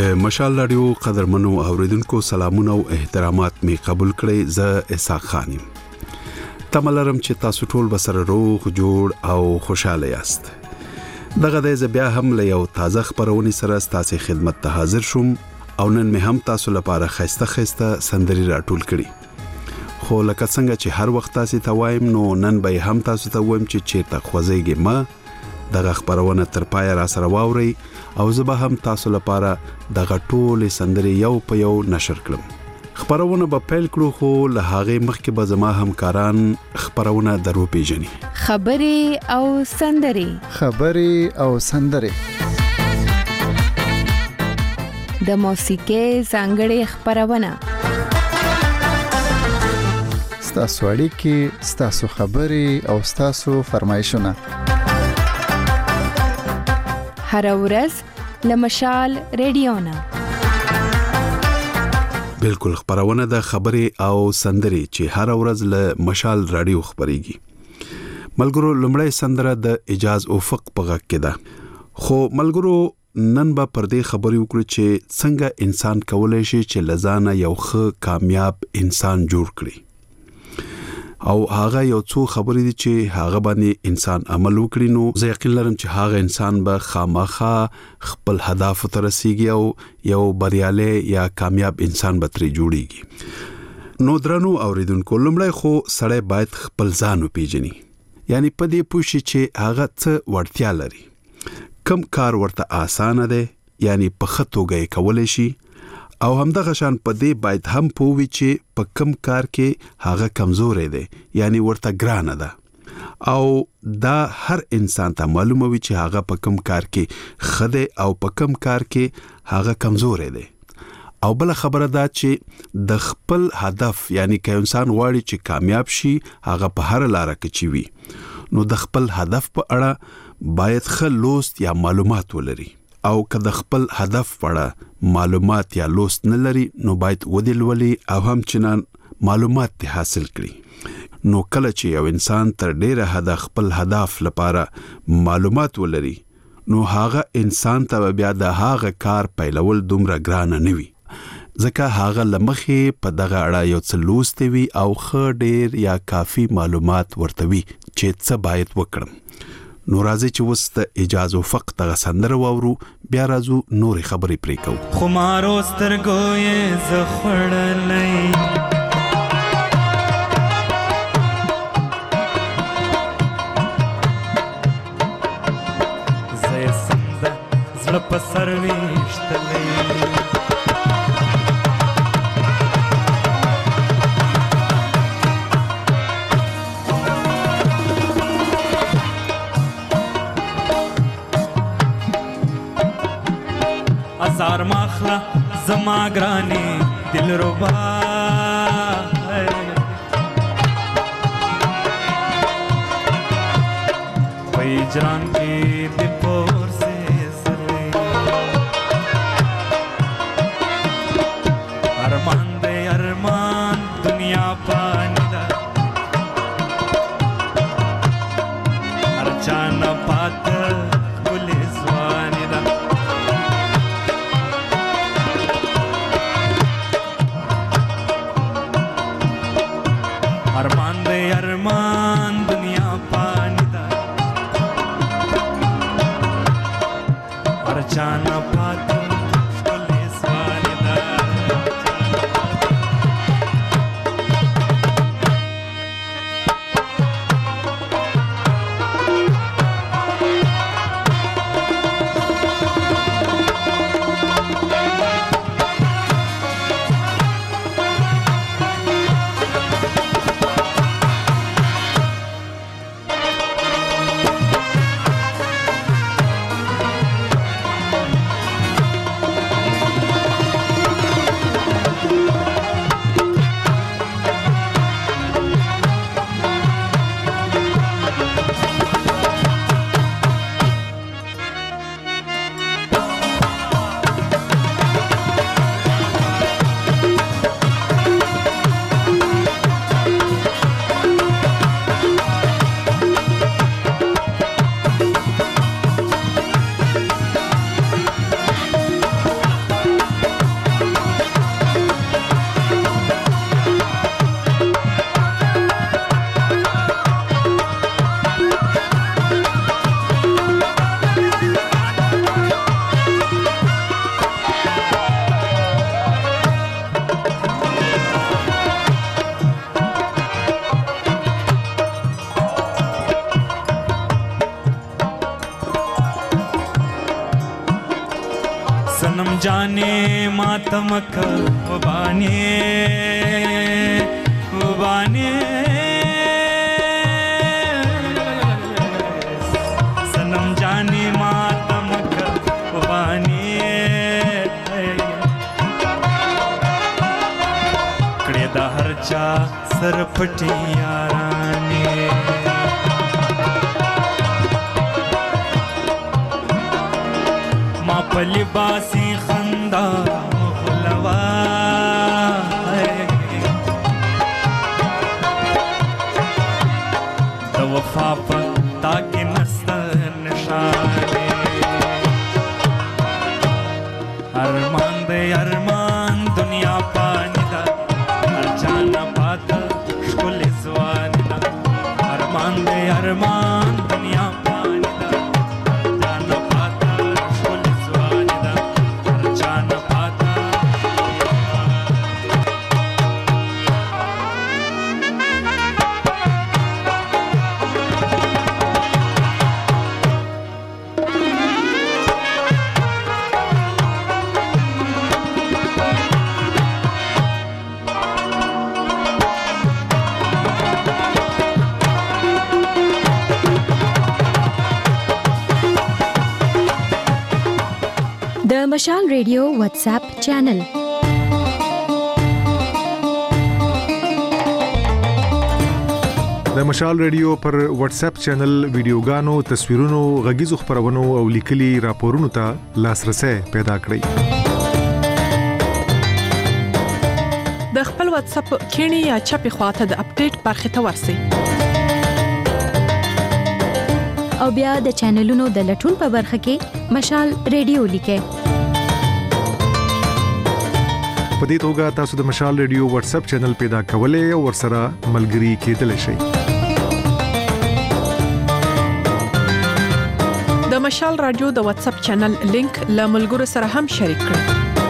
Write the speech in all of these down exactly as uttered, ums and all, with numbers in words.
د مشال رادیو قدرمنو اوریدونکو سلامونه او احترامات می قبول کړئ. زه اسحاق خان یم. تملرم چې تاسو ټول بسره روغ جوړ او خوشاله یاست. دغه د بیا هم له یو تازه خبرونې سره ستاسو خدمت ته حاضر شوم او نن می هم تاسو لپاره خسته خسته سندري راټول کړي. خو لکه څنګه چې هر وخت تاسو ته وایم نو نن به هم تاسو ته وایم چې چیرته خوځيږي ما دغه خبرونه تر پای را سره واوري او زه به هم تاسو لپاره دغه ټول سندري یو په یو نشر کړم. خبرونه به پیل کړو خو له هغه مخکې به زما همکاران خبرونه درو پیژني. خبري او سندري خبري او سندري د موسیقي څنګه خبرونه ستاسو اړیکې ستاسو خبري او ستاسو فرمایشونه هر ورځ لمشال ریډیونا بالکل خبرونه د خبري او سندري چې هر ورځ له مشال رادیو خبريږي. ملګرو لمړی سندره د اجاز افق په غږ کې ده. خو ملګرو نن به پر دې خبرې وکړو چې څنګه انسان کولای شي چې لزانه یو ښه کامیاب انسان جوړ کړي. او هغه یو څو خبرې دي چې هغه باندې انسان عمل وکړي نو زه یقین لرم چې هغه انسان به خامخا خپل هدف ته رسیږي او یو بریالی یا کامیاب انسان به ترې جوړیږي. نو درنو اوریدونکو لمړی خو سړی باید خپل ځان وپیژني. یعنی په دې پوښي چې هغه څه وړتیا لري. کم کار ورته آسانه دی یعنی په خطوګه یې کولای شي او همدغه شان په دې باید هم پووي چې په کم کار کې هغه کمزورې دی یعنی ورته ګرانه ده او دا هر انسان ته معلومه وي چې هغه په کم کار کې خده او په کم کار کې هغه کمزورې دی. او بل خبره ده چې د خپل هدف یعنی که انسان غواړي چې کامیاب شي هغه په هر لار کې چي وي نو د خپل هدف په اړه باید ښه لوست یا معلومات ولري او که د خپل هدف پړه معلومات یا لوست نه لري نو باید ودلولي او هم چنان معلومات ته حاصل کړي. نو کله چې یو انسان تر ډیره حد خپل هدف لپاره معلومات ولري نو هغه انسان ته بیا د هغه کار پیلول دومره ګران نه وي ځکه هغه لمخې په دغه اړه یو څه لوست وي او ښه ډیر یا کافي معلومات ورته وي چې څه باید وکړم. نو راځي چې وست اجازه فقط دغه سندره واورو بیا راځو نورې خبرې پرې کوو. خمارو سترګو یې زخړلې زې سنده زړه په سر ویشتلې زار ماخلا زما گرانی دل ربا وی جران کی دپور سے سرے ارمان دے ارمان دنیا پانی دا ارچانا پات پولیس وانی دا ارمان دے ارمان دنیا پانی دا जाने मातमक उबाने उबाने सनम जाने मातमक उबाने कड़े दा हर चा सर फटी याराने माँ पलिबासी खंदा मुखलवा द वफा पर ताकि नस्तर निशाने अरमान दे अरमान दुनिया पानी दा हर जाना पाता शुल जवानी दा अरमान दे अरमान दुनिया पानी दा हर जाना पाता शुल जवानी दा हर जाना पाता د مشال ریډیو واتساپ چینل د مشال ریډیو پر واتس اپ چینل ویډیوګانو تصویرونو غږیزو خبرونو او لیکلي راپورونو ته لاسرسي پیدا کړئ د خپل واتس اپ کینی یا چپی خواته د اپډیټ برخه ته ورسی او بیا د چینلونو د لټون په برخه کې مشال ریډیو لیکه په دې توګه تاسو د مشال ریډیو واتس اپ چینل پیدا کولای او ورسره ملګري کېدلی شئ د مشال رادیو د واتس اپ چینل لینک له ملګرو سره هم شریک کړئ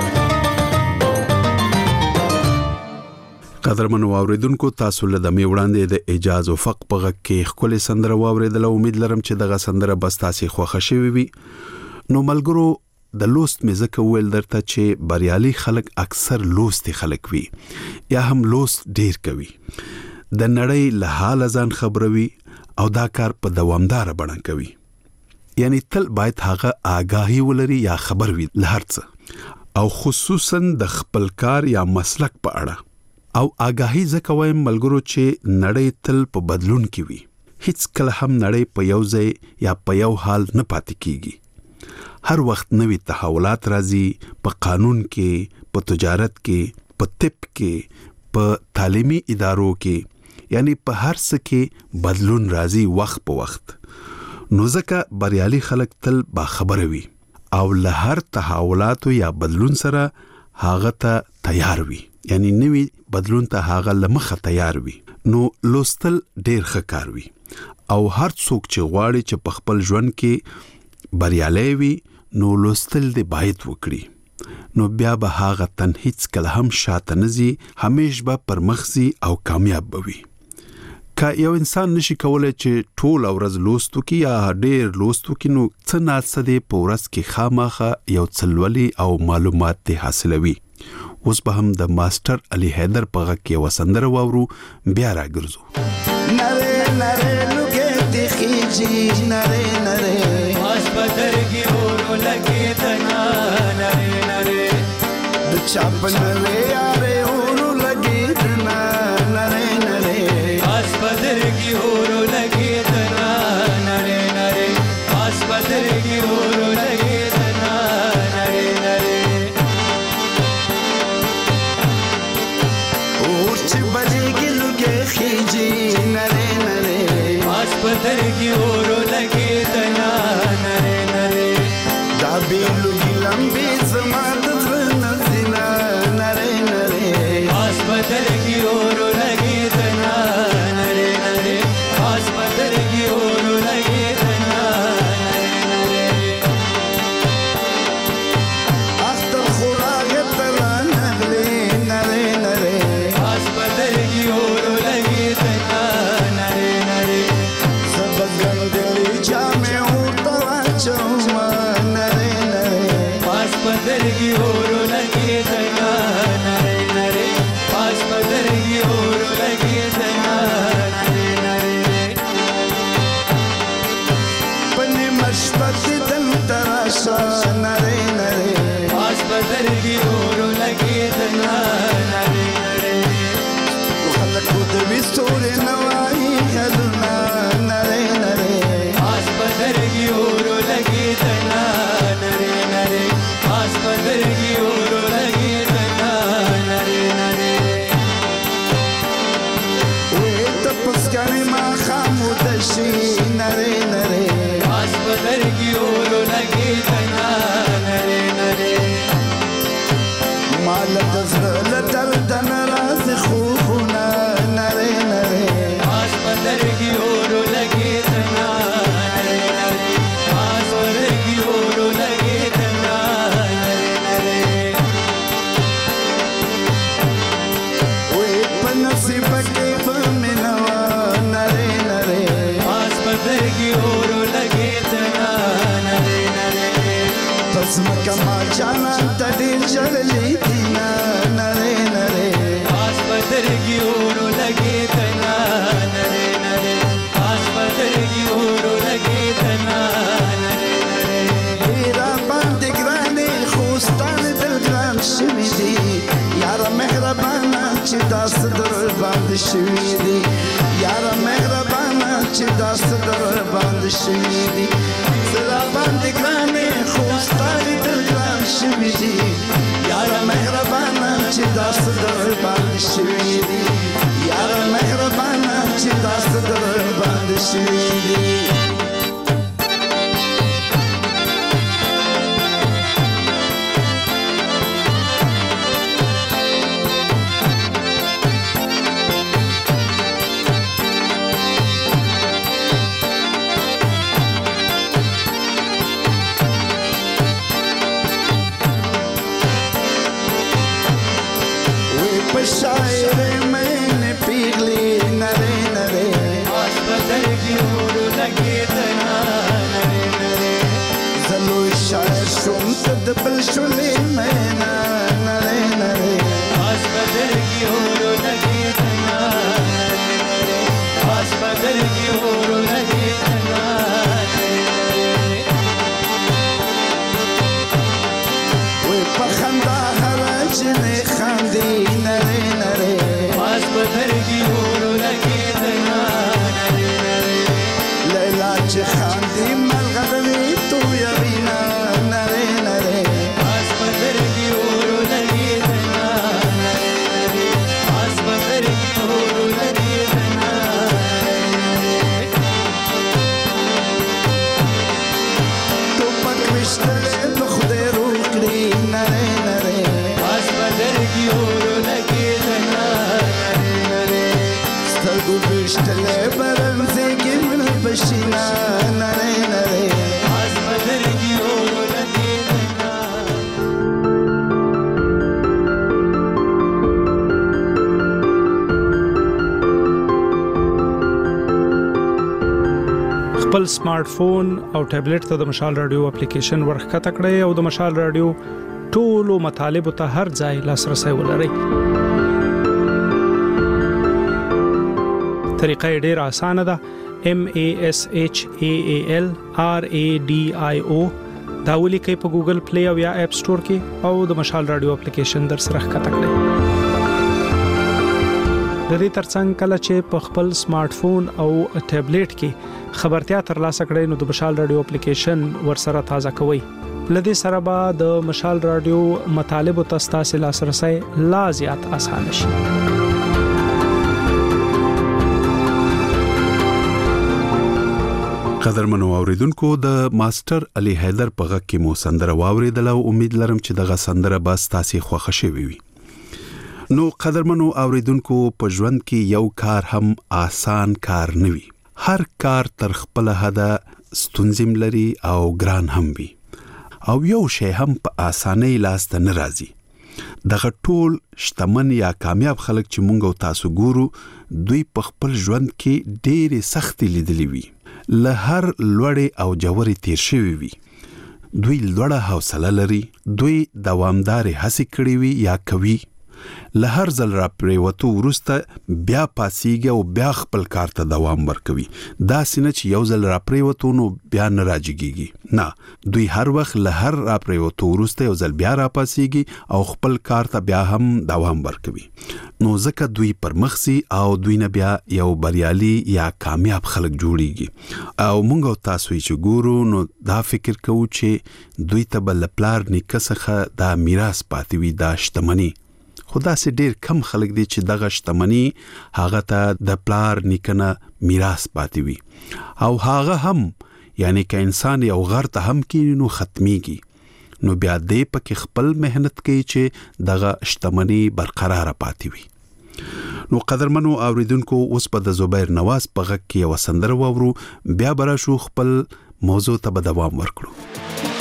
قدرمنو اوریدونکو تاسو له د میوړاندې د اجاز او فق په غږ کې خپل سندره واوریدل امید لرم چې دغه سندره بس تاسو خوښه شوي وي نو ملګرو د لوست مزه ویل درته چې بریالي خلک اکثر لوستي خلک وي یا هم لوست ډیر کوي د نړۍ له حال ځان خبروي او دا کار په دوامدار بڼه کوي یعنی تل باید هغه آگاهی ولري یا خبر وي لهرڅه او خصوصا د خپل کار یا مسلک په اړه او آگاهی ځکه وایم ملګرو چې نړۍ تل په بدلون کې وي هیڅ کله هم نړۍ په یو ځای یا په یو حال نه پاتې کیږي هر وخت نوې تحولات راځي په قانون کې په تجارت کې په طب کې په تعلیمي ادارو کې یعنی په هر څه کې بدلون راځي وخت په وخت نو ځکه بریالي خلک تل با خبره وي او له هر تحولاتو یا بدلون سره هغه ته تیار وي یعنی نوې بدلون ته هغه لمخه تیار وي نو لوستل ډیر ښه کار وي او هر څوک چې غواړي چې په خپل ژوند کې بریالي وي نو لوستل دی باید وکړي نو بیا به هغه تن هیڅ کله هم شاته نزي همیش به پرمخزي او کامیاب بوي که یو انسان نشي کولای چې ټول ورځ لوستو کې یا ډیر لوستو کې نو څه ناڅه دی په ورځ کې خامخه یو څلولي او معلومات ته حاصلوي اوس به هم د ماستر علي حیدر په غږ کې وسندره واورو بیا راګرځو نره نره لوګه دي خيجي نره نره هسپتال کې ورو لګي تنا نره نره د چاپ نره یاره ورو لګي تنا نره نره هسپتال کې ورو لګي تنا نره نره هسپتال کې ورو لګي تنا نره نره چې بجېږي لوګې خېجي نره نره هسپتال کې ورو لګي تنا نره نره دا به لوګي لمبي زما د زړه نزنا نره نره هسپتال کې ورو لګي تنا نره نره هسپتال کې ورو لګي تنا نره نره اختر خوراک تلا نغلي نره نره ورو لګي تنا نره نره سبګل دلی جامه او توا چوما نره نره پاس پدرګي راشي نره نره آس بدرگی اور لگی تنا نره نره مال دزل درد نراز خوخونا نره نره آس بدرگی اور لگی تنا نره نره آس بدرگی اور لگی تنا نره نره وی پنصیب کے بمنوا نره نره آس بدرگی اور لگی تنا نره نره پس مکما جانا تدیر جللی دینا نره نره آس بدرگی اور لگی تنا نره نره آس بدرگی اور لگی تنا نره نره بیرا باندې ګرانې خوستان دل ګران شوي دي یاره مهربانه چې داس در باندې شوي دي یاره مهربانه چې داس در باندې شوي دي زړه باندې ګرانې خوستان دل ګران شوي دي یاره مهربانه چې داس در باندې شوي دي یاره مهربانه چې داس در باندې شوي دي शायर मैंने पिघली नरे नरे आस بدرگی اور لگی تنا نره نره زلو شاعر شوم تدبل شولي مینا نره نره آس بدرگی اور لگی تنا نره نره آس بدرگی اور لگی تنا نره نره وی پخندا حرج نے خاندی نره نره آس بدرگی اور لگی تنا نره نره لیلا چه خاندی ملغروی تو یبینا نره نره آس بدرگی اور لگی تنا نره نره آس بدرگی اور لگی تنا نره نره تو پکوشتلے بخدے روکڑی نره نره آس بدرگی اور لگی تنا نره نره سترگو بشتلے برمزے گمن بشینا نره نره آس بدرگی اور لگی تنا خپل سمارټ فون او ټابلیټ ته د مشال رادیو اپلیکیشن ورخکته کړئ او د مشال رادیو ټولو مطالبه ته هر ځای لاسرسي ولرئ. طریقه ډیره اسانه ده. M A S H A A L R A D I O دا ولیکئ په ګوګل پلی او یا اپ سٹور کې او د مشال رادیو اپلیکیشن در سره ښکته کړئ. د دې ترڅنګ کله چې په خپل سمارټ فون او ټابلیټ کې خبرتیا ترلاسه کړئ نو د مشال رادیو اپلیکیشن ورسره تازه کوئ. لدې سره به د مشال رادیو مطالب او تاسو لاسرسي لا زیات اسانه شي. قدرمنو اوریدونکو د ماستر علي حیدر په غږ کې مو سندره واوریدله او امید لرم چې دغه سندره به تاسو خوښ شي وي. نو قدرمنو اوریدونکو په ژوند کې یو کار هم آسان کار نه وي. هر کار تر خپل حده ستونزې لري او ګران هم وي او یو شی هم په اسانۍ لاس ته نه راځي. دغه ټول شتمن یا کامیاب خلک چې مونږ او تاسو ګورو دوی په خپل ژوند کې ډېرې سختۍ لیدلې وي. له هر لوړې او جوړې تیر شوی وي. دوی لوړه حوصله لري. دوی دوامدار هڅې کړې وي یا کوي. له هر ځل را پریوتو وروسته بیا پاسیږي او بیا خپل کار ته دوام ورکوي. دا سینه چې یو ځل را پریوتو نو بیا نه راځيږي. نه، دوی هر وخت له هر را پریوتو وروسته یو ځل بیا را پاسیږي او خپل کار ته بیا هم دوام ورکوي. نو ځکه دوی پرمخسي او دوی نه بیا یو بریالي یا کامیاب خلک جوړيږي. او موږ او تاسو چې ګورو نو دا فکر کوو چې دوی ته بل پلار نیکه څخه دا میراث پاتې وي، دا شتمنی. خدا سي ډیر کم خلک دي چې دغه شتمنۍ هغه ته د پلار نیکنه میراث پاتې وي او هغه هم یعنی که انسان یو غر ته هم کینی نو ختميږي نو بیا دې پکې خپل مهنت کوي چې دغه شتمنۍ برقرار پاتې وي نو قدرمنو اوریدونکو اوس په د زبیر نواز په غږ کې یو سندره وورو بیا برا شو خپل موضوع ته به دوام ورکړو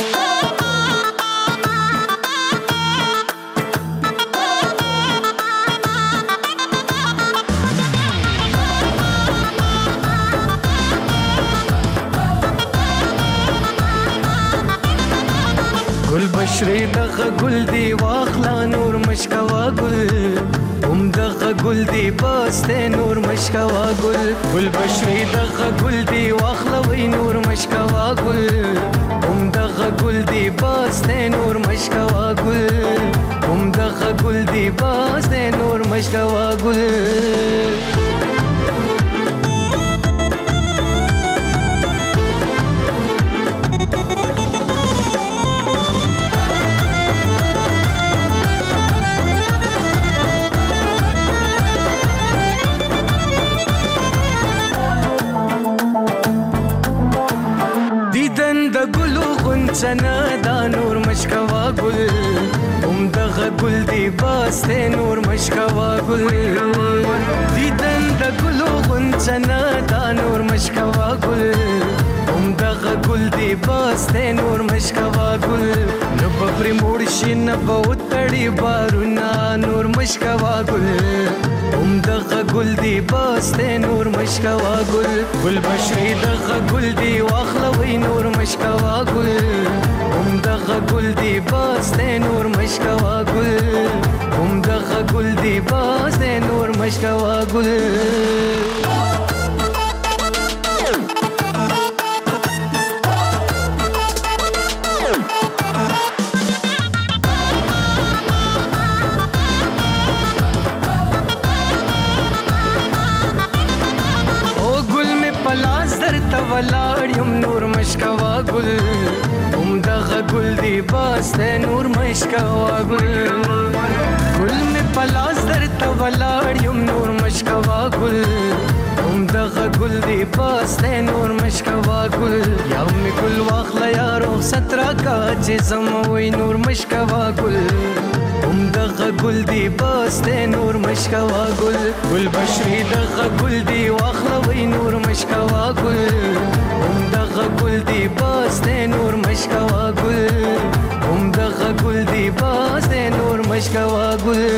گل بشری دغه گل دی واخلا نور مشکوا گل هم دغه گل دی باسته نور مشکوا گل گل بشری دغه گل دی واخلا وی نور مشکوا گل هم دغه گل دی باسته نور مشکوا گل هم دغه گل دی باسته نور مشکوا گل سنا دا نور مشکوا گل هم دغه گل دی باسته نور مشکوا گل دیدن د ګلو غنچنا دا نور مشکوا گل هم دغه گل دی باسته نور مشکوا گل نو په موړ شي نه بوتړي بارونا نور مشکوا گل هم دغه گل دی باسته نور مشکوا گل گل بشری دغه گل دی واخلوي نور مشکوا گل هم دغه گل دی باسته نور مشکوا گل هم دغه گل دی باسته نور مشکوا گل ولاړم نور مشکوا گل هم دغه گل دی باسته نور مشکوا گل گل می پلاس درته ولاړم نور مشکوا گل هم دغه گل دی باسته نور مشکوا گل یا می گل واخلا یارو سترا کا چې زموي نور مشکوا گل هم دغه گل دی باسته نور مشکوا گل گل بشری دغه گل دی واخلوي نور مشکوا گل هم دغه گل دی باسته نور مشکوا گل هم دغه گل دی باسته نور مشکوا گل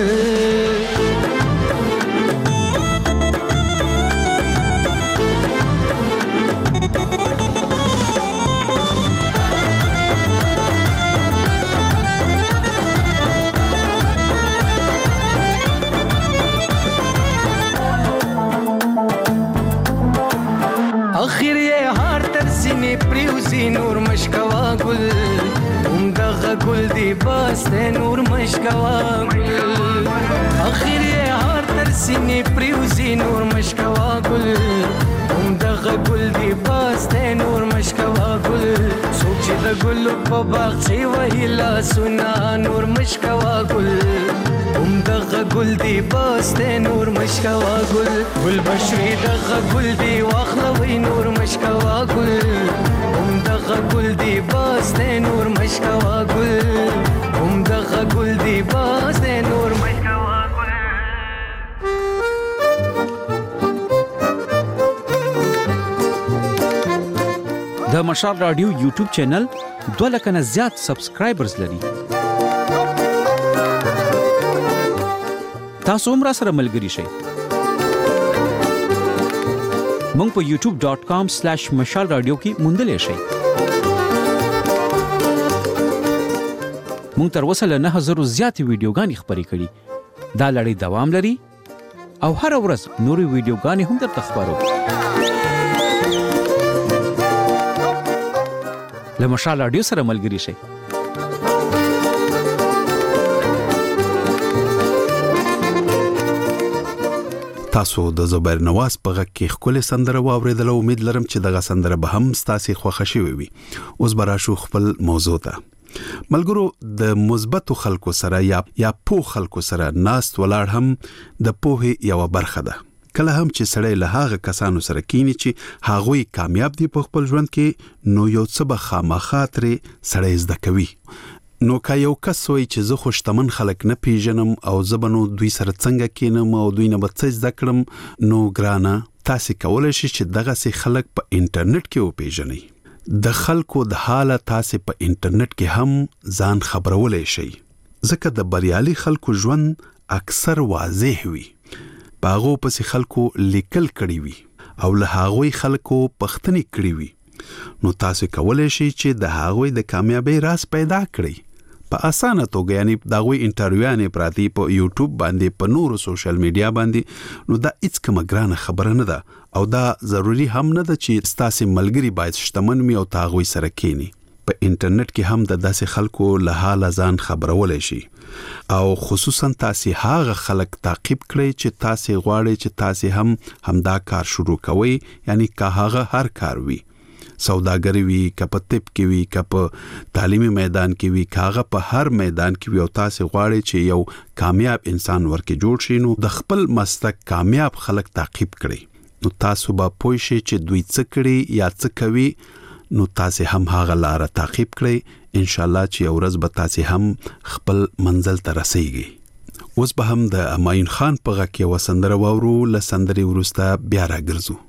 اخر یې هار تر سینې پریوزي نور مشکوا گل هم دغه گل دی باسته نور مشکوا گل اخر یې هار تر سینې پریوزي نور مشکوا گل هم دغه گل دی باسته نور مشکوا گل سوچ د ګل په باغ چې وهلا سنا نور مشکوا گل هم دغه گل دی باسته نور مشکوا گل گل بشری دغه گل دی واخلوي نور مشکوا گل هم دغه گل دی باسته نور مشکوا گل هم دغه گل دی باسته نور مشکوا گل د مشال رادیو یوټیوب چینل دوه لک نه زیات سبسکرایبرز لري تاسو هم را سره ملګري شئ مونږ په یوټیوب ډاٹ کام سلیش مشال رادیو کې موندلې شئ مونږ تر اوسه له نه هزار زیات ویډیوګانې خپرې کړي دا لړۍ دوام لري او هر ورځ نوري ویډیوګانې هم درته خبرو له مشال رادیو سره ملګري شئ تاسو د زبیر نواز په غږ کې خپل سندره واوریدل امید لرم چې دغه سندره به هم ستاسو خوښ شي وي اوس برا شو خپل موضوع ته ملګرو د مثبت خلکو سره یا یا پوه خلکو سره ناست ولاړ هم د پوهې یو برخه ده. کله هم چې سړی له هغه کسانو سره کینی چې هغوی کامیاب دي په خپل ژوند کې، نو یو څه به خامخا ترې سړی زده کوي. نو که یو کس وایي چې زه خو شتمن خلک نه پیژنم او زه به نو دوی سره څنګه کینم او دوی نه به څه زده کړم، نو ګرانه تاسې کولی شئ چې دغسې خلک په انټرنیټ کې وپیژنئ. د خلکو د حاله تاسې په انټرنیټ کې هم ځان خبرولی شئ، ځکه د بریالي خلکو ژوند اکثر واضح وي. په هغو پسې خلکو لیکل کړي وي او له هغوی خلکو پوښتنې کړي وي. نو تاسو کولی شئ چې د هغوی د کامیابۍ راز پیدا کړئ په اسانه توګه. یعنی د هغوی انټرویوانې پراتی په یوټیوب باندې، په نورو سوشل میډیا باندې. نو دا هیڅ کومه ګرانه خبره نه ده او دا ضروری هم نه ده چې ستاسې ملګري باید شتمن وي او ته هغوی سره کینی. په انټرنیټ کې هم د داسې خلکو له حاله ځان خبرولی شي او خصوصا تاسې هغه خلک تعقیب کړئ چې تاسې غواړئ چې تاسې هم همدا کار شروع کوئ. یعنی که هغه هر کار وي، سوداګری وي، که په طب کې وي، که په تعلیمي میدان کې وي، که هغه په هر میدان کې وي او تاسې غواړئ چې یو کامیاب انسان ورکې جوړ شي، نو د خپل مسلک کامیاب خلک تعقیب کړئ. نو تاسو به پوه شئ چې دوی څه کړي یا څه کوي، نو تاسې هم هغه لاره تعقیب کړئ. انشاءالله چې یو ورځ به تاسې هم خپل منزل ته رسیږئ. اوس به هم د اماین خان په غږ کې یوه سندره واورو. له سندرې وروسته بیا راګرځو.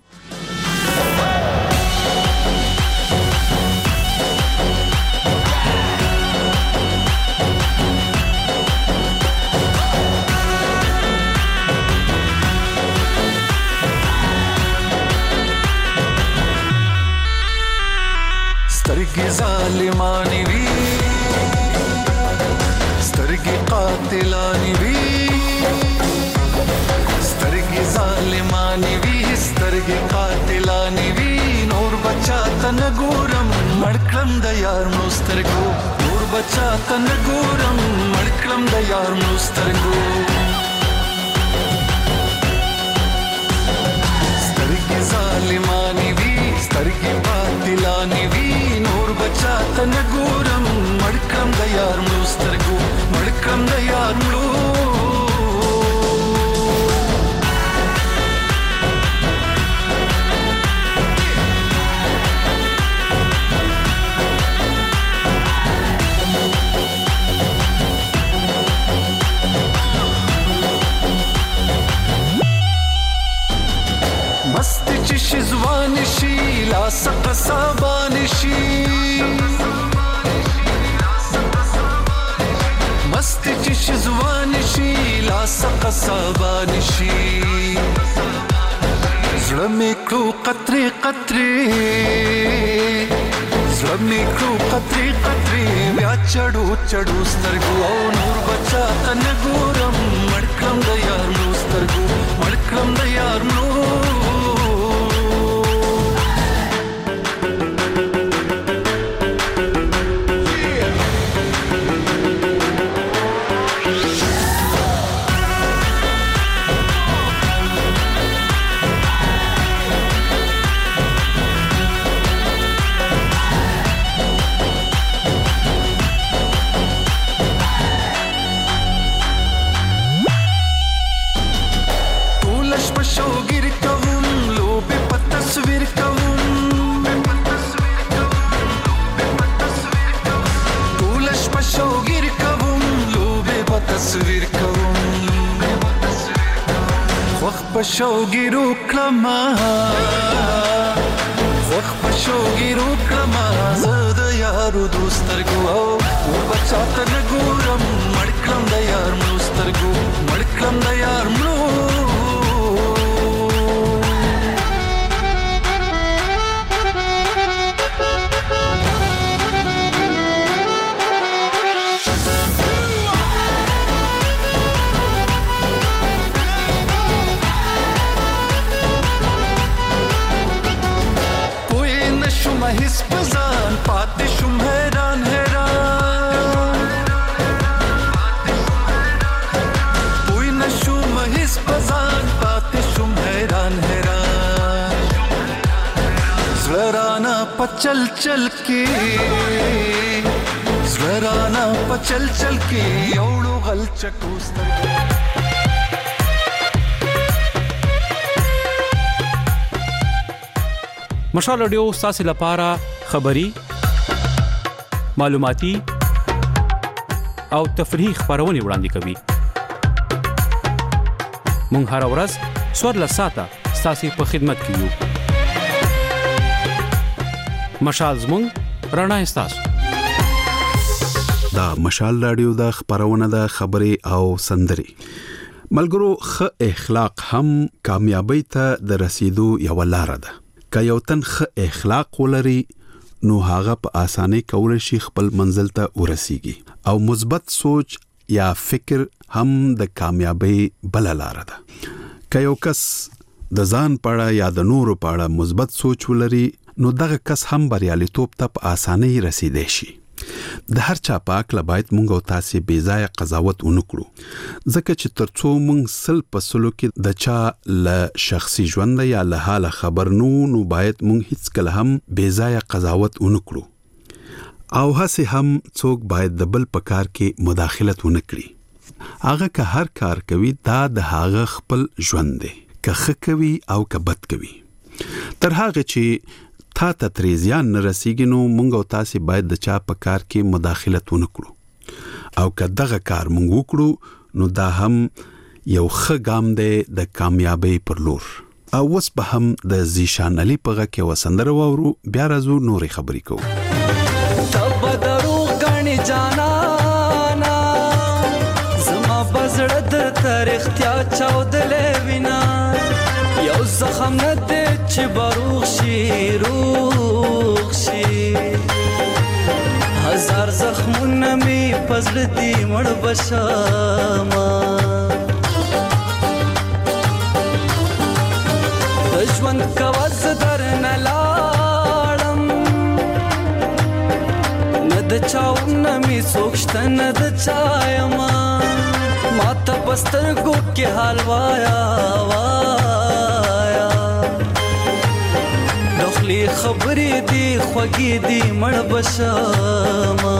سترګې ظالمانې وي، سترګې قاتلانې وي، سترګې ظالمانې وي، سترګې قاتلانې وي. نور بچا ته نه ګورم، مړ کړم د یار مړو سترګو. نور بچا ته نه ګورم، مړ کړم د یار مړو سترګو. سترګې ظالمانې وي، سترګې قاتلانې وي. نور بچا ته نه ګورم، مړ کړم د یار مړو سترګو، مړ کړم د یار مړو. مست چې شي ځوان شي، لاس قصابان شي. مست چې شي ځوان شي، لاس قصابان شي. زړه مې کړو قطرې قطرې، زړه مې کړو قطرې قطرې، بیا چړو چړو سترګو. او نور بچا ته نه ګورم، مړ کړم د یار مړو سترګو، مړ کړم د یار مړو. پشوګیرو کلمه وخت پشوګیرو کلمه، زه د یارو دوسترګو. او بچا ته نه ګورم، مړ کړم د یار مړو سترګو، مړ کړم د یار مړو. هیڅ پزان پاتې شوم حیران حیران، پوی نشوم هیڅ پزان پاتې شوم حیران حیران. زړه رانا په چل چل کې، زړه ترانا پچل چل کې یوړو غل چکوستر مشال رادیو ستاسو لپاره خبري معلوماتي او تفریحي خبرونه وړاندې کوي. مونږ هر ورځ سوړ لساته ستاسو په خدمت کې یو. مشال زموږ رڼا ستاسو. دا مشال رادیو د خبرونه د خبري او سندري ملګرو خ اخلاق هم کامیابی ته د رسیدو یو لار ده. که یو تن خ اخلاق ولري نو هغه په اسانۍ کولای شي خپل منزل ته ورسیږي او مثبت سوچ یا فکر هم د کامیابی بل لار ده. که یو کس د ځان پړه یا د نورو پړه مثبت سوچ ولري نو دغه کس هم بریالیتوب ته په اسانۍ رسیدي شي. د هر چا پاک لبایت مونږ او تاسو بې ځای قضاوت ونکړو ځکه چې ترڅو مونږ سل په سلو کې د چا له شخصي ژوند یا له حاله خبر نو نو باید مونږ هیڅ کله هم بې ځای قضاوت ونکړو او هڅه هم څوک باید د بل په کار کې مداخلت ونکړي. هغه که هر کار کوي دا د هغه خپل ژوند دی، که ښه کوي او که بد کوي. تر هغه چې تا ته تریزیان نه رسیږي نو مونږ او تاسو باید د چا په کار کې مداخلت ونکړو او که دغه کار مونږ وکړو نو دا هم یو ښه ګام دی د کامیابی پر لور. او اوس به هم د زیشان علي په غږ کې وسندره واورو، بیا راځو نورې خبرې کوو. تب دروغ غني جانانا زما بزړه د تاریختیا چاودلې وینا یو زخم نه دې چې بروغ شي روغ شي هزار زخمونه می پزړه دې مړ بشما د ژوند کواز در نه لاړم نه د چاونه می سوکشته نه د چایما ما ته پسترګو کې حال وایا وایا دخلی خبرې دی خوږې دی مړ بشما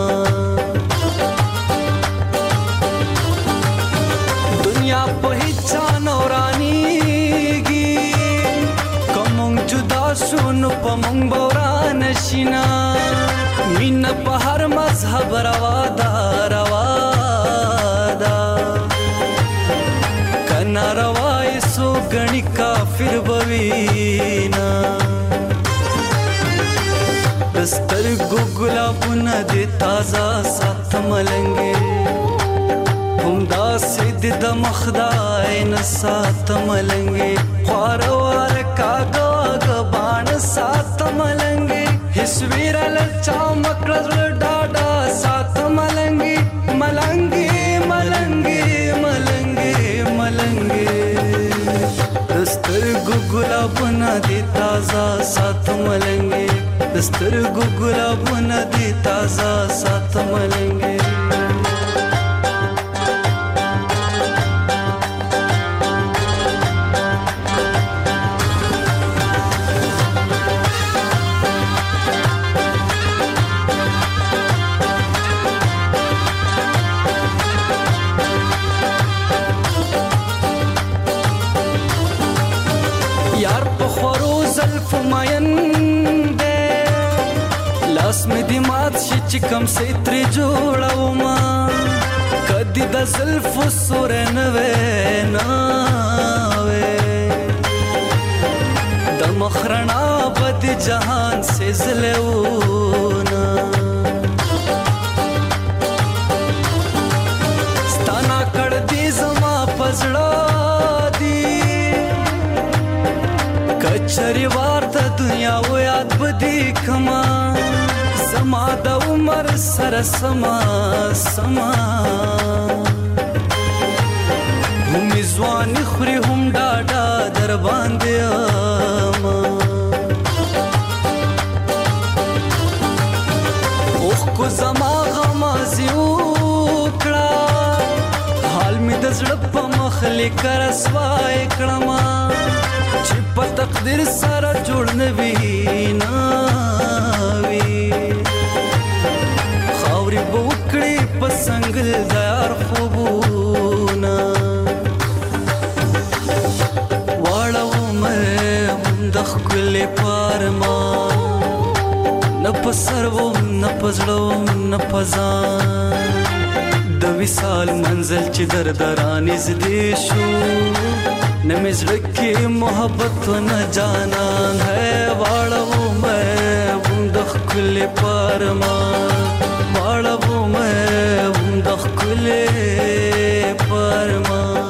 دنیا په هیڅ نورانیږي کوم جدا شون په مونږ بوران شینا مين په هر مذهب روا دا روا ناروای سو غنی کافر بوینا دستر ګلابونه دې تازه سات ملنګي هم دا سید د مخدای نه سات ملنګي خوروار کاغه غبان سات ملنګي هیڅ ویرل چا مکړه ډاډا سات ملنګي ملنګي ملنګي دستر ګلابونه دې تازه سات ملنګي دستر ګلابونه دې تازه سات ملنګي لاس می دی مات شي چې کم سي تر جوړاو ما کدي د زلف سور نه وې نه وې د مخرنا بد جهان سے زلهونه ستانا کړ دې زما پزړه دی کچري ورته دنیا و یاد بدی کما سما د عمر سره سما سما هم ځوان خوري هم ډاډا در باندې ما اوخ کو زما غما زیو کړه حال می د زړه په مخ لیکر سوای کړما چې په تقدیر سره جوړ نه وی نه وی خاوري بوک یار خوبونه واړو مې د ښکلې پارمان نه په سر وم نه په زړه وم نه په ځان د وصال منزل چې در دران نږدې شو نه مې زړه کې محبت ونه جانان ہے واړو مې د ښکلې پارمان واړو مې د ښکلې پارمان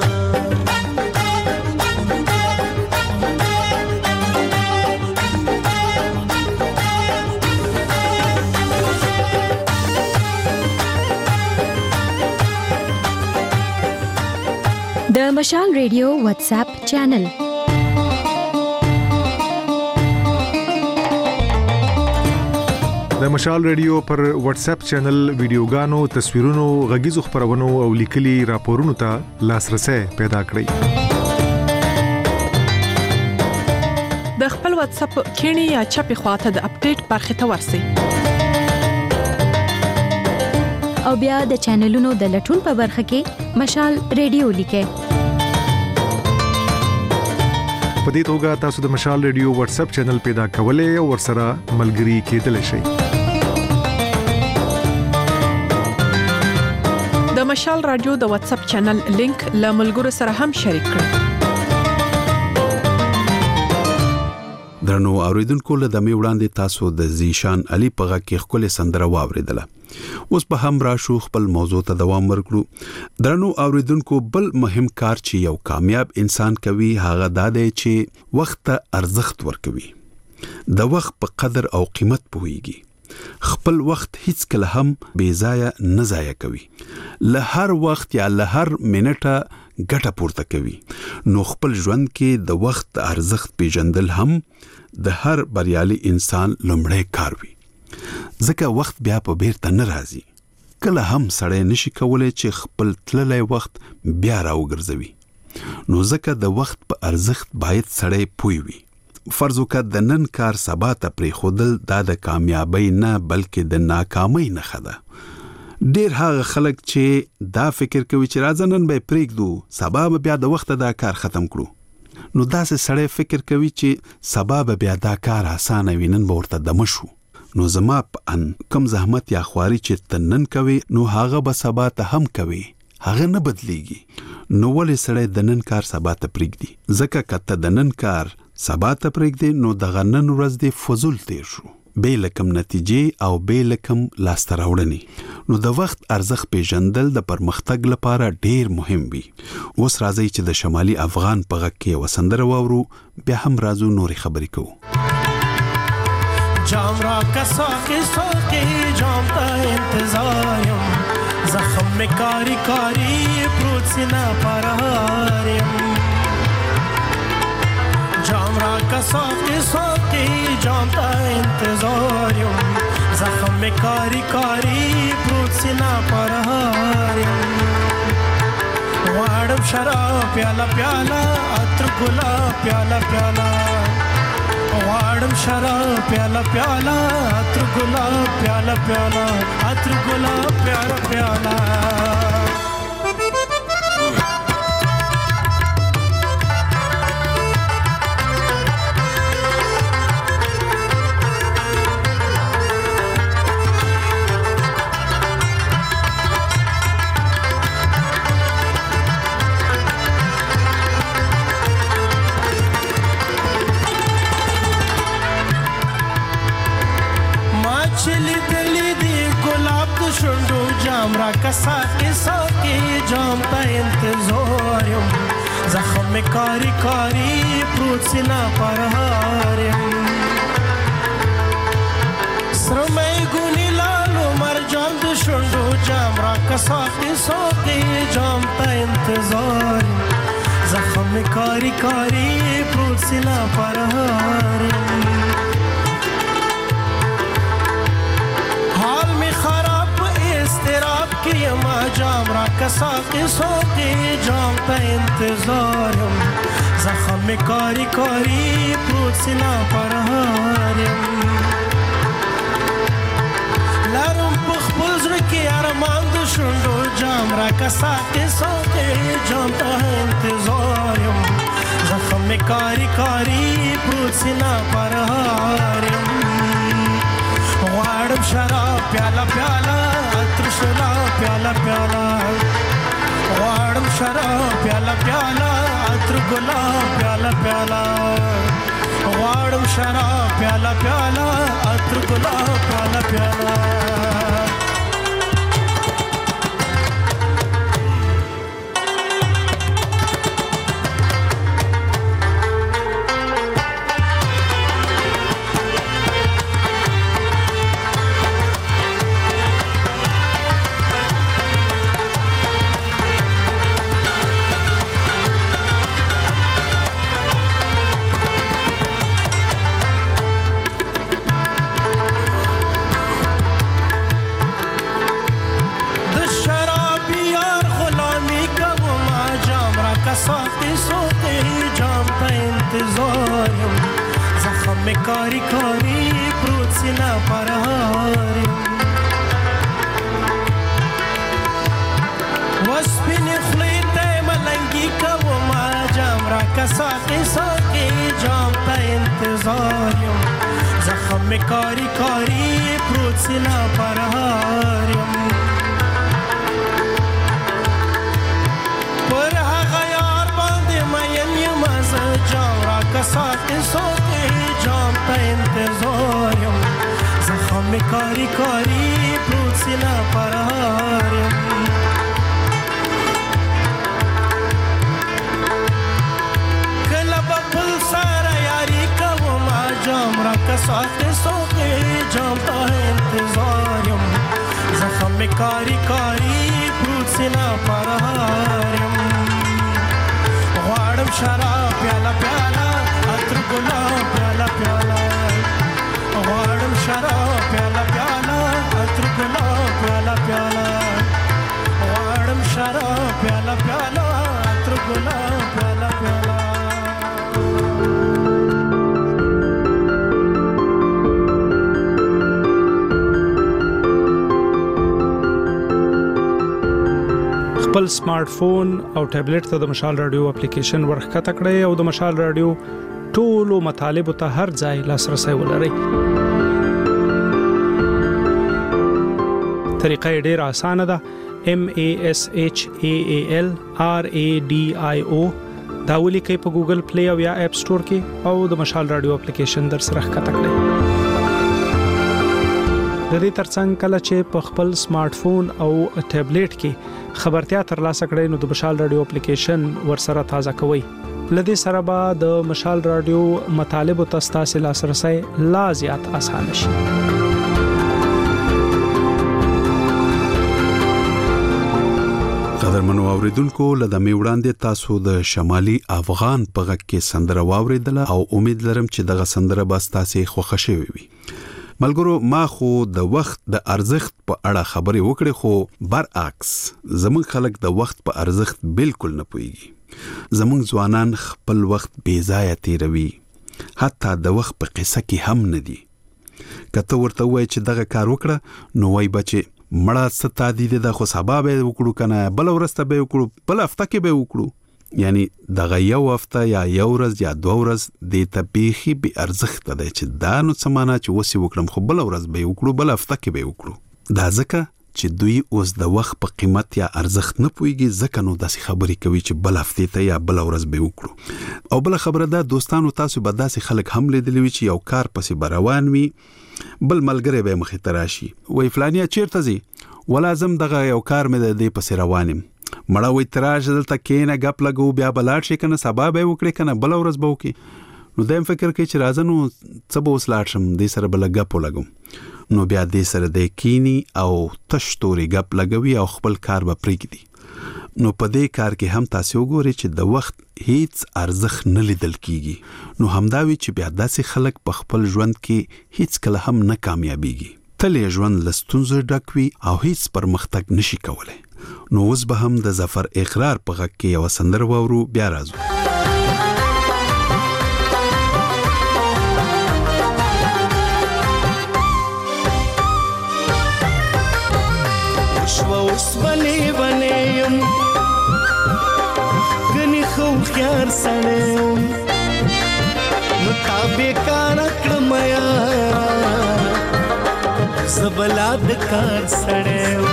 د مشال ریډیو واتس اپ چینل د مشال ریډیو پر واتس اپ چینل ویډیوګانو تصویرونو غږیزو خبرونو او لیکلي راپورونو ته لاسرسي پیدا کړئ د خپل واتس اپ کینی یا چپی خواته د اپډیټ برخه ته ورسی او بیا د چینلونو د لټون په برخه کې مشال ریډیو لیکه په دې توګه تاسو د مشال ریډیو واتس اپ چینل پیدا کولای او ورسره ملګري کېدلی شئ د مشال رادیو د واتس اپ چینل لینک له ملګرو سره هم شریک کړئ درنو اوریدونکو له دمه وړاندې تاسو د زیشان علي په غږ کې خپل سندره واوریدله اوس به هم راشو خپل موضوع ته دوام ورکړو درنو اوریدونکو بل مهم کار چې یو کامیاب انسان کوي هغه دا دی چې وخت ته ارزښت ورکوي د وخت په قدر او قیمت پوهیږي خپل وخت هیڅ کله هم بې ځایه نه ضایع کوي له هر وخت یا له هر منټه ګټه پورته کوي نو خپل ژوند کې د وخت ارزښت پیژندل هم د هر بریالي انسان لومړی کار وي ځکه وخت بیا په بیرته نه راځي کله هم سړی نشي کولای چې خپل تللی وخت بیا راوګرځوي نو ځکه د وخت په ارزښت باید سړی پوه وي فرض وکړه د نن کار سبا ته پرېښودل دا د کامیابی نه بلکې د ناکامۍ نښه ده ډیر هغه خلک چې دا فکر کوي چې راځه نن به پرېږدو سبا به بیا د وخت دا کار ختم کړو نو داسې سړی فکر کوي چې سبا به بیا دا کار اسانه وي نن به ورته دمه شو نو زما په ان کم زحمت یا خواري چې تنن کوي نو هغه به سبا ته هم کوي هغه نه بدليږي نو ولې سړی د نن کار سبا ته پرېږدي ځکه کته د نن کار سبا ته پرېږدي نو د غنن ورځ دی فضول تیر شو بې لکم نتیجې او بې لکم لاسته راوړنې نو د وخت ارزښت پیژندل د پرمختګ لپاره ډیر مهم وي اوس راځي چې د شمالي افغان په غږ کې وسندره واورو بیا هم راځو نورې خبرې کوو جام را کساکی ساکی جام تا انتظاریم زخم میں کاری کاری پروت سینا پراریم جام را کساکی ساکی جام تا انتظاریم زخم میں کاری کاری پروت سینا پراریم واڑم شراب پیالا پیالا عطر گلاب پیالا پیالا واڑم شراب پیالا پیالا عطر گلاب پیالا پیالا عطر گلاب پیالا پیالا جام را کساکی ساکی جام تا انتظاریم زخم میں کاری کاری پروت سینا پرهاریم سرمای گونی لالو مرجان دو شندو جام را کساکی ساکی جام تا انتظاریم زخم میں کاری کاری پروت سینا پرهاریم حال میں خراب استراب کی ما جام را کساکی سوکی جام تا انتظاریم زخم میں کاری کاری پروت سینا پرهاریم لرم په خپل زړه کې ارمان د شونډو جام را کساتې ساتې جام ته انتظار یم زخم مې کاری کاری پروت سینا پر هار یم غواړم شراب پیاله پیاله عطر شراب پیاله پیاله غواړم شراب پیاله پیاله عطر ګلاب پیاله پیاله غواړم شراب پیاله پیاله عطر ګلاب پیاله پیاله کاری کاری پروت سینا پر هار وسپینې خولې ته ملنګي کومه جام را کساتې ساتې جام ته انتظار یم زخم مې کاری کاری پروت سینا پر هار یم پر هغه یار باندې مین یم زه جام را کساتې ساتې جام ته انتظار یم زخم مې کاری کاری پروت سینا پر هار یم کله به بل سره یاري کومه جام را کساتې ساتې جام ته انتظار یم زخم مې کاری کاری پروت سینا پر هار یم غواړم شراب پیاله پیاله عطر ګلاب پیاله پیاله غواړم شراب پیاله پیاله عطر ګلاب پیاله پیاله غواړم شراب پیاله پیاله عطر ګلاب پیاله پیاله خپل سمارټ فون او ټابلیټ ته د مشال رادیو اپلیکیشن ورخکته کړئ او د مشال رادیو ټولو مطالبه ته هر ځای لاسرسي ولرئ. طریقه ډیره اسانه ده. M A S H A A L R A D I O دا ولیکئ په ګوګل پلی او یا اپ سٹور کې او د مشال رادیو اپلیکیشن در سره ښکته کړئ. د دې ترڅنګ کله چې په خپل سمارټ فون او ټابلیټ کې خبرتیا ترلاسه کړئ نو د مشال رادیو اپلیکیشن ورسره تازه کوئ. لدې سره به د مشال رادیو مطالب او تاسو لاسرسي لا زیات آسان شي. قدرمنو اوریدونکو لدمه وړاندې تاسو د شمالي افغان په غږ کې سندره واوریدله او امید لرم چې دغه سندره به تاسو خوښ شوي وي. ملګرو ما خو د وخت د ارزښت په اړه خبرې وکړې خو برعکس زموږ خلک د وخت په ارزښت بالکل نه پوهیږي. زموږ ځوانان خپل وخت بې ځایه تیروي، حتی د وخت په قصه کې هم نه دي. کته ورته وای چې دغه کار وکړه نو وای بچي مړه ستادي د خو سبا به وکړو کنه بل ورسته به وکړو بل هفته کې به وکړو. یعنی دغه یو هفته یا یو ورځ یا دوه ورځ د تبيخي به ارزښت ده چې دا نو سمانه چې وسی وکړم خو بل ورځ به وکړو بل هفته کې به وکړو. دا ځکه چې دوی اوس د وخت په قیمت یا ارزښت نه پويږي، ځکه نو داسې خبرې کوي چې بل هفته ته یا بل ورځ به وکړو. او بل خبره ده دوستانو تاسو به داسې خلک هم لیدلی وي چې یو کار پسې روان وي بل ملګری به مخې ته راشي وای فلانیا چیرته زی ولا زم دغه یو کار مې د دې پسې روانم مړه وای تراژ دلته کېنه غپ لګو بیا بلاړ شي کنه سبا به وکړي کنه بل ورځ به وکړي. نو دیم فکر کوي چې راځنو څه به وسلاړ شم دې سره بل غپ لګم نو بیا دې سره د کینی او تشتوري غپ لګوي او خپل کار به پریږدي. نو په دې کار کې هم تاسو وګورئ چې د وخت هیڅ ارزښت نه لیدل کیږي. نو همداوی چې بیا داسې خلک په خپل ژوند کې هیڅ کله هم نه کامیابیږي. تل ژوند لستونزو ډک وي او هیڅ پرمختګ نشي کولای. نو اوس به هم د ظفر اقرار په غږ کې یو سندره وورو بیا راځو. سړیوم نو تابې کار کړم یارا زبلا د کار سړیوم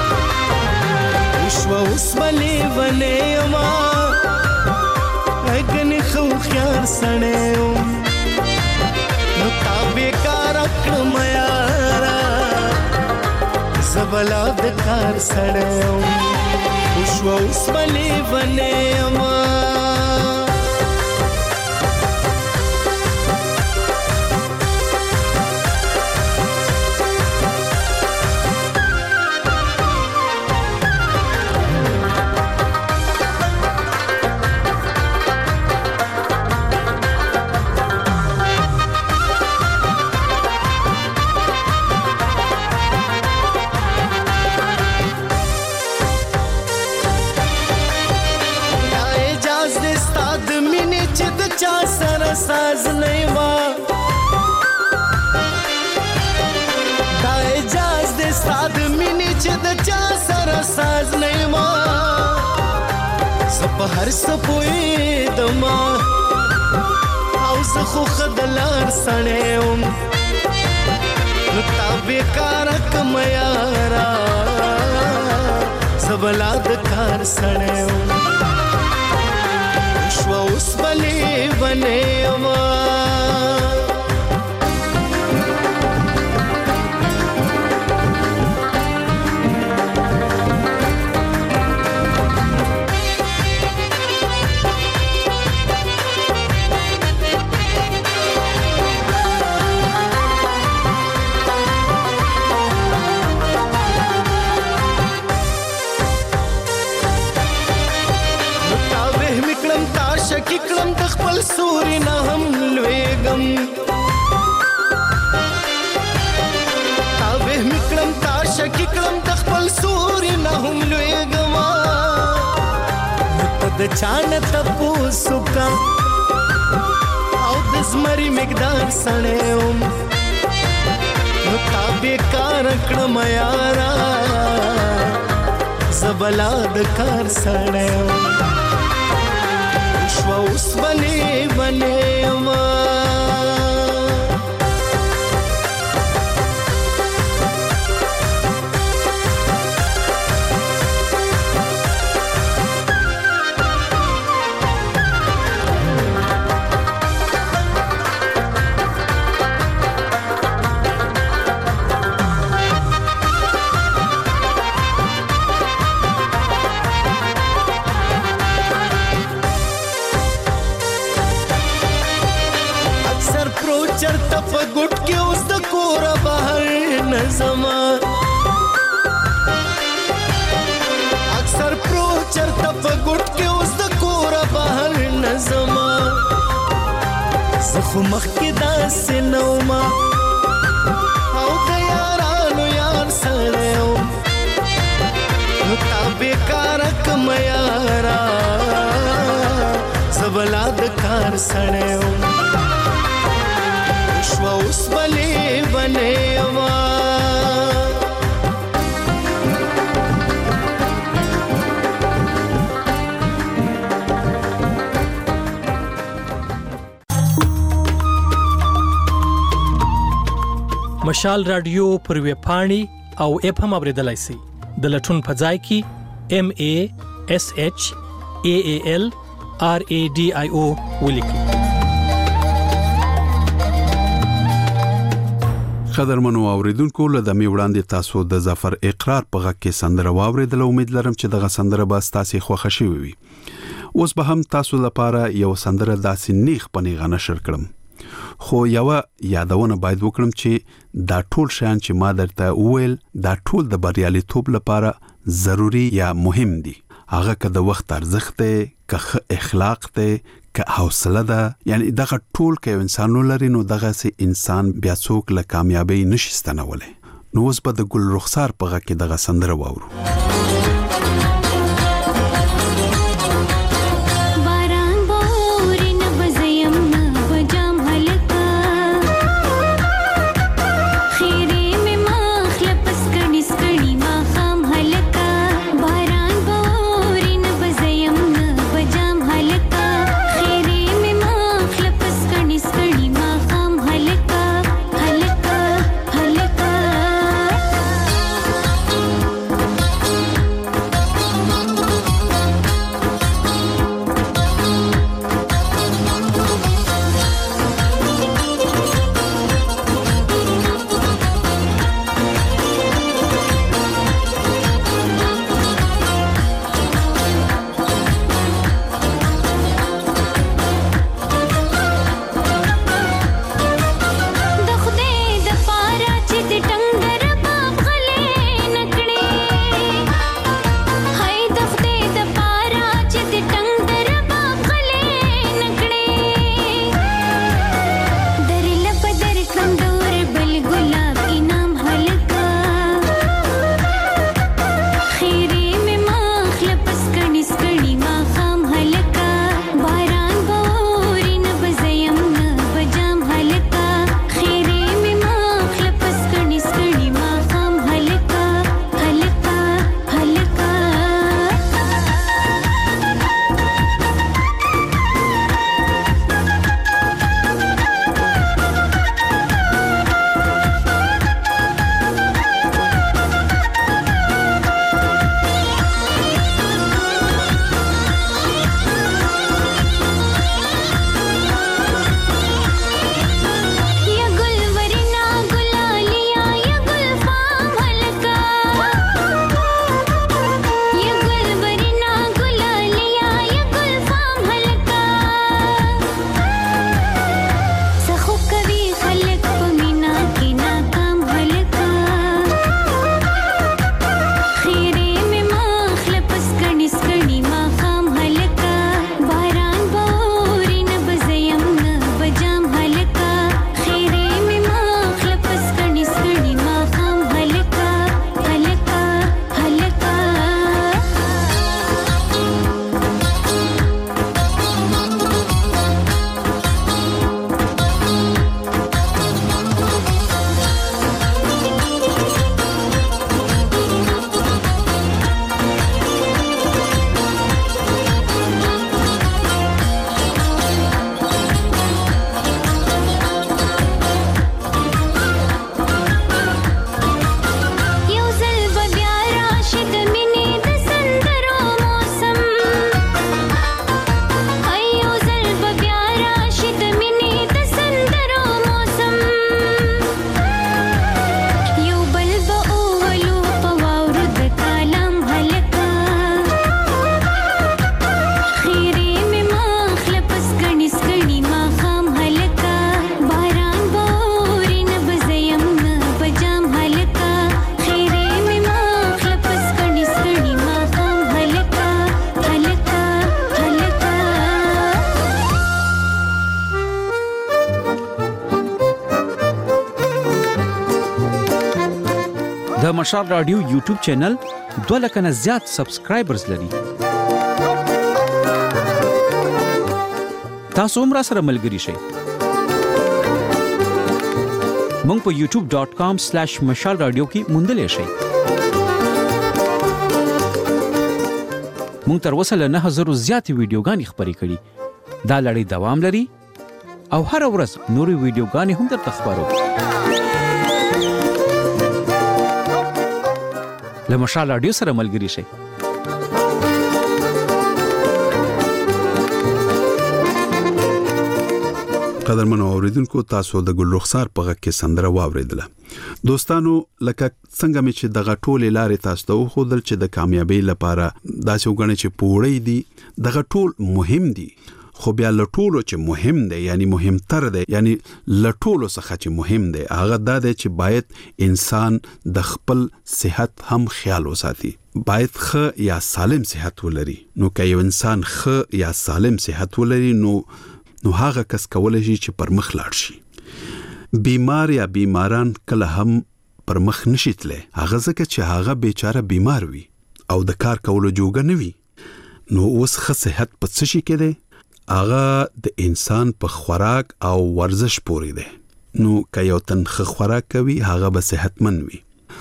وشو اوس بلې ونې ما اګنې خو خيار سړیوم نو تابې کار کړم یارا زبلا د کار سړیوم وشو اوس بلې ونې ما ساز نیوا دا اجاز دې ساد مینې چې د چا سره ساز نیوا سپ هر سپوي دما او زه خو خدلار سړیوم نو تابې کار کم یارا زبلا د کار سړیوم شو اوس بلې ونې ما کړم د خپل سوري نه هم لويګم تابه میکړم تاش کړم د خپل سوري نه هم لويګم د چانه تپوسو کا او د زمري مقدار سړیوم نو تابه کار کړم یارا زبلا د کار سړیوم شو اوس بلې ونې ما چرته په ګټ کې اوس د کور بهر نظم اکثر پرو چرته په ګټ کې اوس د کور بهر نظم زه خو مخکې داسې نه وم او د یارانو یار سړیوم نو تابې کار کم یارا زبلا د کار سړیوم شو اوس بلې ونې ما مشال رادیو پر وی پاڼې او اپ هم اوریدلای شئ د لټون په ځای کې ام ا اس اچ ا ا ال ار ا ډي آی او ولیکئ. قدرمنو اوریدونکو له دمه وړاندې تاسو د ظفر اقرار په غږ کې سندره واوریدل. امید لرم چې دغه سندره به تاسو خوښ شي وي. اوس به هم تاسو لپاره یو سندره داسې نیخ پنی غنه شر کړم. خو یو یادونه باید وکړم چې دا ټول شیان چې ما درته وویل دا ټول د بریالیتوب لپاره ضروری یا مهم دي. هغه که د وخت ارزښت دی، که اخلاق دی، که حوصله ده، یعنی دغه ټول که انسان لري نو دغه سي انسان بیا څوک له کامیابی نشي ستنولای. نو اوس به د ګل رخسار په غږ کې دغه سندره واورو. د مشال رادیو یوټیوب چینل دوه لک نه زیات سبسکرایبرز لري. تاسو هم را سره ملګري شئ. مونږ په یوټیوب ډاٹ کام سلیش مشال رادیو کې موندلې شئ. مونږ تر اوسه له نه هزارو زیاتې ویډیوګانې خپرې کړي. دا لړۍ دوام لري او هر ورځ نورې ویډیوګانې هم درته خپرو. له مشال رادیو سره ملګري شئ. قدرمنو اوریدونکو، تاسو د ګل رخسار په غږ کې سندره واوریدله. دوستانو، لکه څنګه مې چې دغه ټول لارې تاسو ته وښودل چې د کامیابی لپاره داسې وګڼئ چې پوړی دي، دغه ټول مهم دي، خو بیا لټولو چې مهم دی، یعنی مهمتر دی، یعنی لټولو څخه چې مهم دی، هغه دا دی چې باید انسان د خپل صحت هم خیال وساتي. باید ښه یا سالم صحت ولري. نو که یو انسان ښه یا سالم صحت ولري، نو نو هغه کس کولای شي چې پر مخ لاړ شي. بیمار یا بیماران کله هم پر مخ نشي تللی، هغه ځکه چې هغه بیچاره بیمار وي او د کار کولو جوګه نه وي. نو اوس ښه صحت په څه شي کې دی؟ هغه د انسان په خوراک او ورزش پورې دی. نو که یو تن ښه خوراک کوي، هغه به صحتمند وي.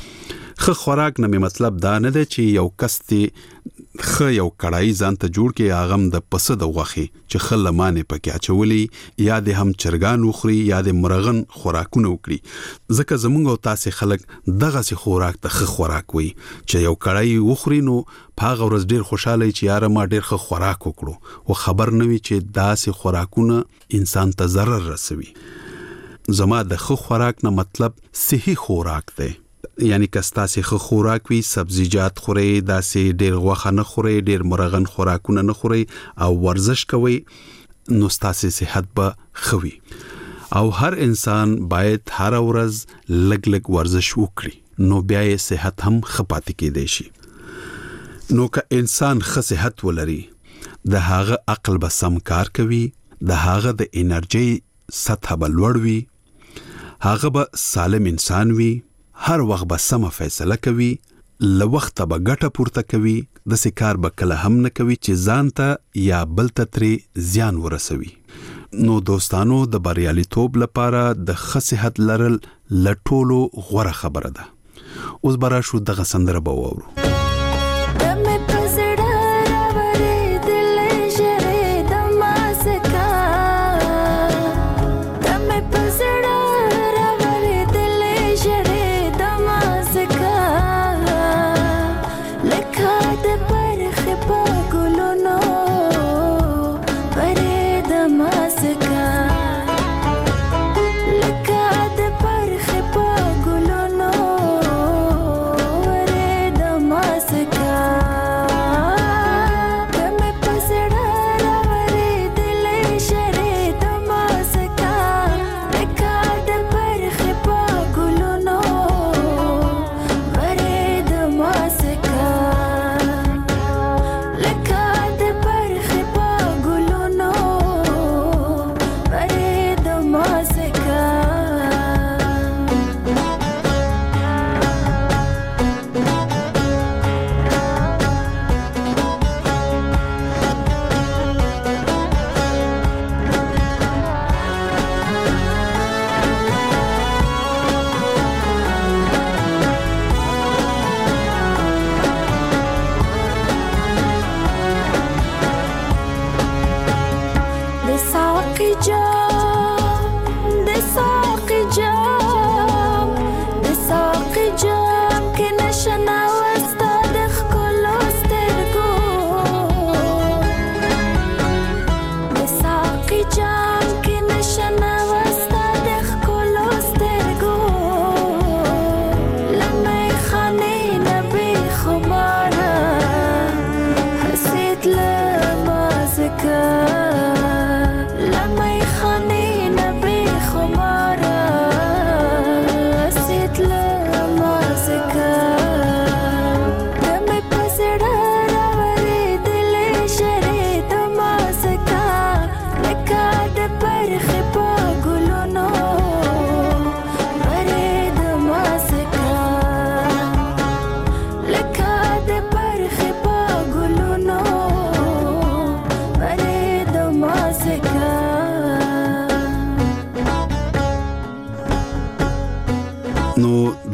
ښه خوراک نه مې مطلب دا نه دی چې یو کس ته ښه یو کړای ځان ته جوړ کې، هغه هم د پسه د غوښې چې ښه لمانې پکې اچولي، یا د هم چرګان وخوري یا د مرغن خوراکونه وکړي. ځکه زمونږ او تاسې خلک دغسې خوراک ته ښه خوراک وي چې یو کړای وخوري، نو په هغه ورځ ډېر خوشحاله وي چې یاره ما ډېر ښه خوراک وکړو، او خبر نه وي چې داسې خوراکونه انسان ته ضرر رسوي. زما د ښه خوراک نه مطلب صحي خوراک دی. یعنی که ستاسې ښه خوراک وي، سبزیجات خورئ، داسې ډېر غوښه نه خورئ، ډېر مرغن خوراکونه نه خورئ او ورزش کوئ، نو ستاسې صحت به ښه وي. او هر انسان باید هر ورځ لږ لږ ورزش وکړي، نو بیا یې صحت هم ښه پاتې کېدی شي. نو که انسان ښه صحت ولري، د هغه عقل به سم کار کوي، د هغه د انرژۍ سطح به لوړ وي، هغه به سالم انسان وي، هر وخت به سمه فیصله کوي، له وخته به ګټه پورته کوي، داسې کار به کله هم نه کوي چې ځان ته یا بل ته ترې زیان ورسوي. نو دوستانو، د بریالیتوب لپاره د ښه صحت لرل له ټولو غوره خبره ده. اوس به راشو دغه سندره به واورو. Leka de parche pa guluno, vare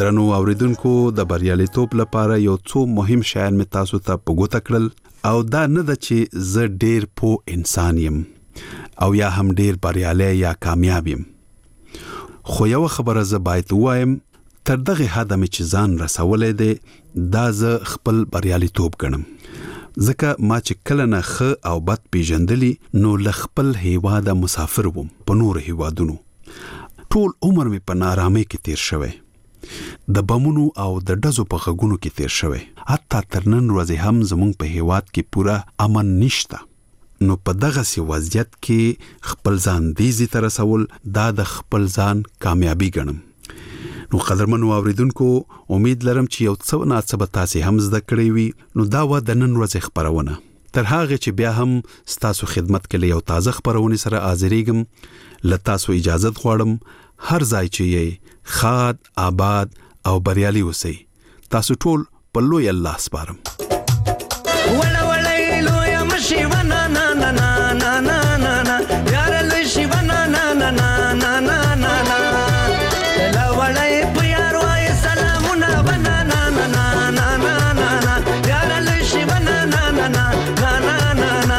درنو اوریدونکو د بریالیتوب لپاره یو څو مهم شیان می تاسو ته په ګوته کړل او دا نه د چې زه ډیر پو انسان یم او یا هم ډیر بریالی یا کامیاب یم خو یو خبره زه باید وایم تر دغه حد می چې ځان رسولې ده دا زه خپل بریالیتوب ګڼم ځکه ما چې کله نه ښه او بد پیژندلی نو له خپل هیواده مسافر وم په نور هیوادونو ټول عمر می په نارامۍ کې تیر شوی د بمونو او د ډزو په غږونو کې تیر شوی حتی تر نن ورځې هم زمونږ په هیواد کې پوره امن نشته نو په دغه سی وضعیت کې خپل ځان دیزی ته رسول دا د خپل ځان کامیابی ګڼم نو قدرمنو اوریدونکو امید لرم چې یو څه نه څه به تاسو هم زده کړی وي نو دا و د نن ورځې خبرونه تر هغه چې بیا هم ستاسو خدمت کې یو تازه خبرونه سره حاضرېږم لتاسو اجازه غواړم هر ځای چې یې خاد آباد او بریالي اوسئ تاسو ټول په لوی الله سپارم ولا ولا لوی مشي ونا نا نا نا نا نا نا یار لوی شي ونا نا نا نا نا نا نا لا ولا په یار وای سلامونه ونا نا نا نا نا نا نا یار لوی شي ونا نا نا نا نا نا نا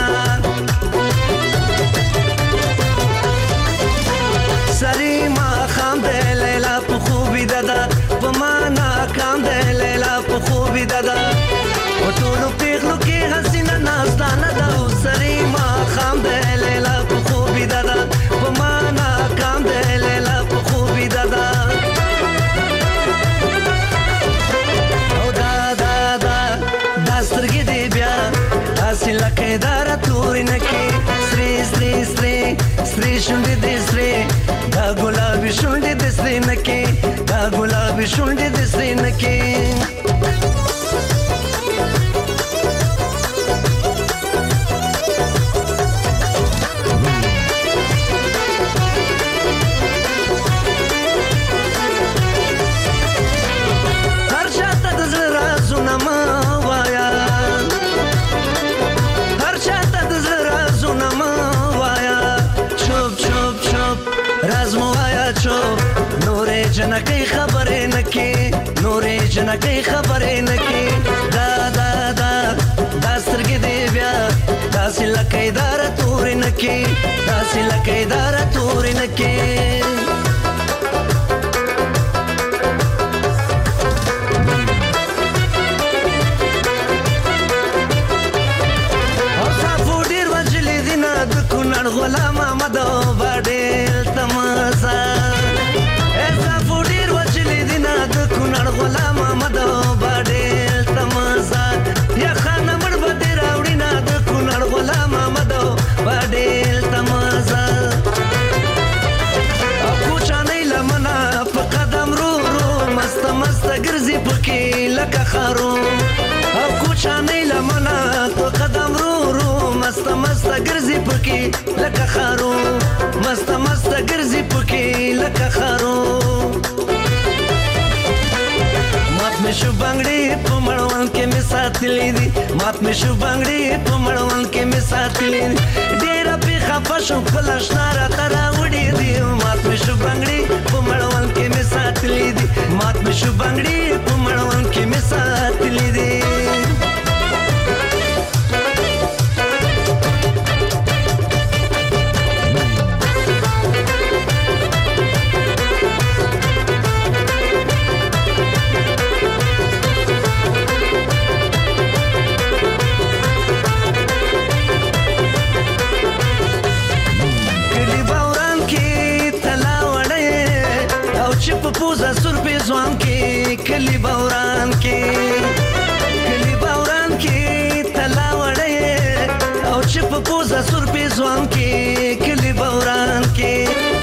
سری ما خام دے لیلا په خوبی ددا په معنا کام دے لیلا په خوبی ددا او ټولو پیغلو کې حسینه نازدانه دا سری ما خام دے لیلا په خوبی ددا په معنا کام دے لیلا په خوبی ددا او دا دا دا داسترګې دی بیا حاصل کې دار تورین کې سری سری سری سری شوندې دې سری دا ګلابي شوندې د سری نکي دا ګلابي شوندې د سری نکي هر چاته د زړه رازونه ما وایا هر چاته د زړه رازونه ما وایا چوپ چوپ چوپ راز مو آیا چوپ نورې جنکې خبرې نکې نورې جنکې خبرې نکې دا دا دا دا سترګې دی بیا داسې لکه اداره تورې نکې داسې لکه اداره تورې نکې او صافو ډېر وجلې دي نه د کونړ غلام احمد او باډېل تماسا ایسا فوډیر وچلی دینا د کونړ غلام احمد او باډېل تماسا یا خان مړ بده راوړي نا د کونړ غلام احمد او باډېل تماسا او کوچا نه لمنا په قدم رو رو مست مست ګرځي پکې لکه خارو او کوچا نه لمنا په قدم رو رو مست مست ګرځي پکې لکه خارو مست مست ګرځي پکې لکه خارو مات مې شو بنگړي په مړوند کې مې ساتلې دي مات مې شو بنگړي په مړوند کې مې ساتلې دي ډېر په خفه شو خپل اشنا را ترا وړي دي مات مې شو بنگړي په مړوند کې مې ساتلې دي مات مې شو بنگړي په مړوند کې مې ساتلې دي پوزا سر په ځوان کې کلی باوران کې کلی باوران کې تلا وړې او چې په پوزا سر په ځوان کې کلی باوران کې